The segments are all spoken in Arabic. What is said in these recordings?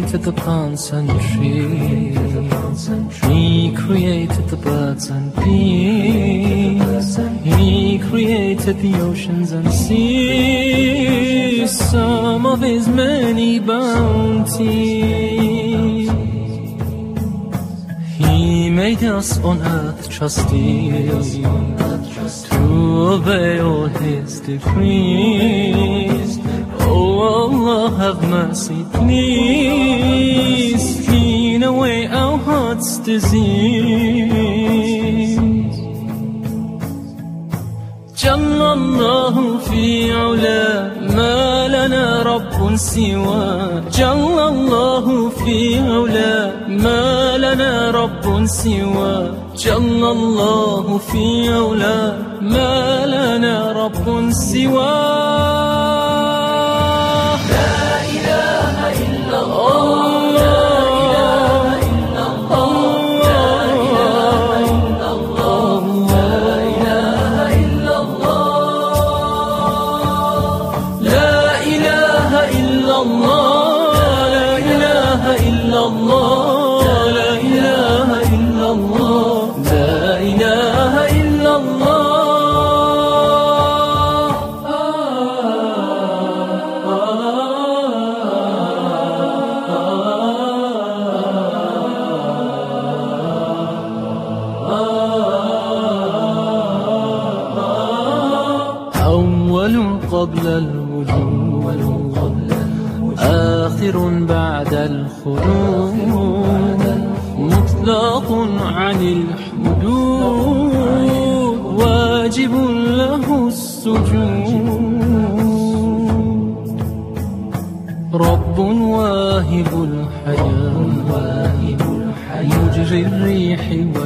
created the plants and trees. He created the birds and bees. He created the oceans and seas, some of his many bounties. He made us on earth trustees to obey all his decrees. Oh Allah, have mercy, please. Clean away our heart's disease. جل الله في علا، ما لنا رب سوى. جل الله في علا، ما لنا رب سوى. جل الله في علا، ما لنا رب سوى. قبل الوجود، آخر بعد الخلود، مطلق عن الحدود، واجب له السجود. رب واهب الحياة، مجري الريح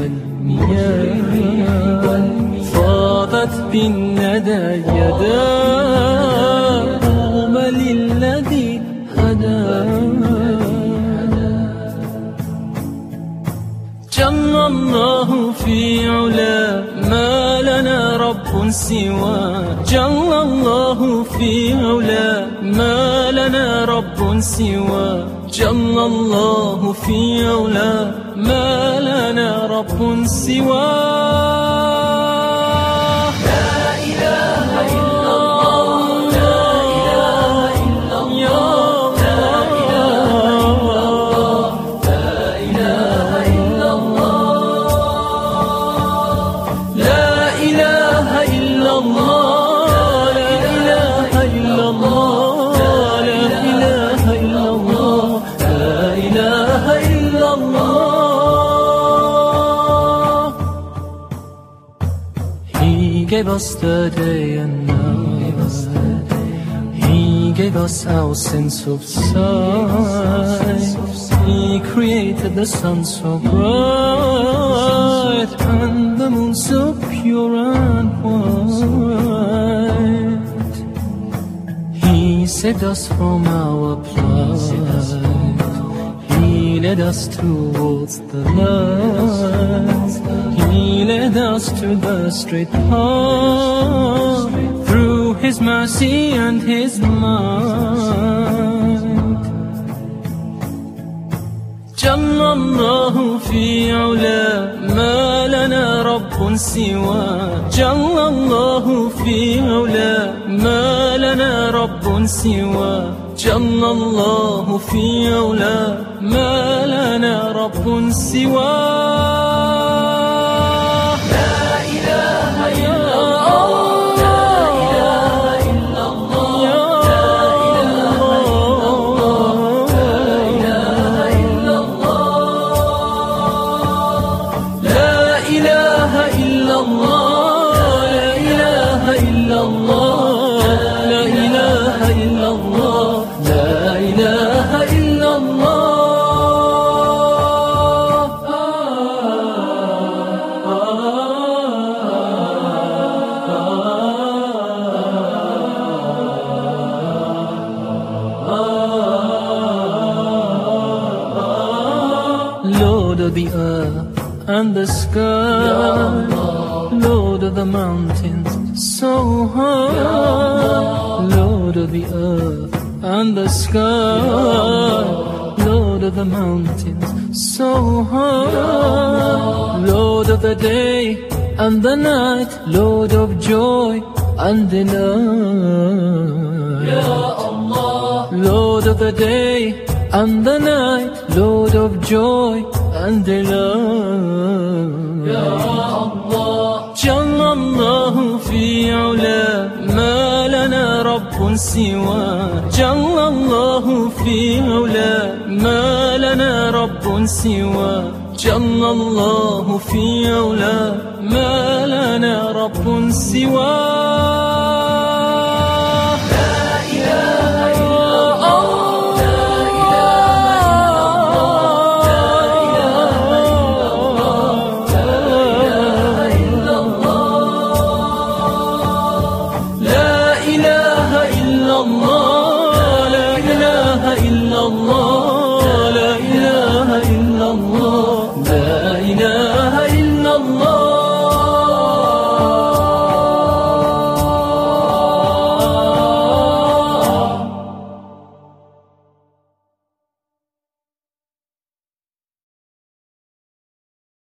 والمياه، فاضت بالندى يداه، قوم للذي هداه. جل الله في علا، ما لنا رب سوى. جل الله في علا، ما لنا رب سوى. جل الله في علا، ما لنا رب سوى. He gave us the day and night. He gave us our sense of sight. He created the sun so bright and the moon so pure and white. He saved us from our plight. He led us towards the light. He led us to the straight path, through His mercy and His might. جل الله في علا، ما لنا رب سوى. جل الله في علا، ما لنا رب سوى. جل الله في علا، ما لنا رب سوى. Lord of the earth and the sky, Lord of the mountains so high, Lord of the earth and the sky, Lord of the mountains so high, Lord of the day and the night, Lord of joy and delight. Ya Allah, Lord of the day and the night, Lord of joy and delight. Ya Allah, Jalla Allahu fi ula, ma lana rabbun siwa. Jalla Allahu fi ula, ma lana rabbun siwa. Jalla Allahu fi ula, ما لنا رب سواه.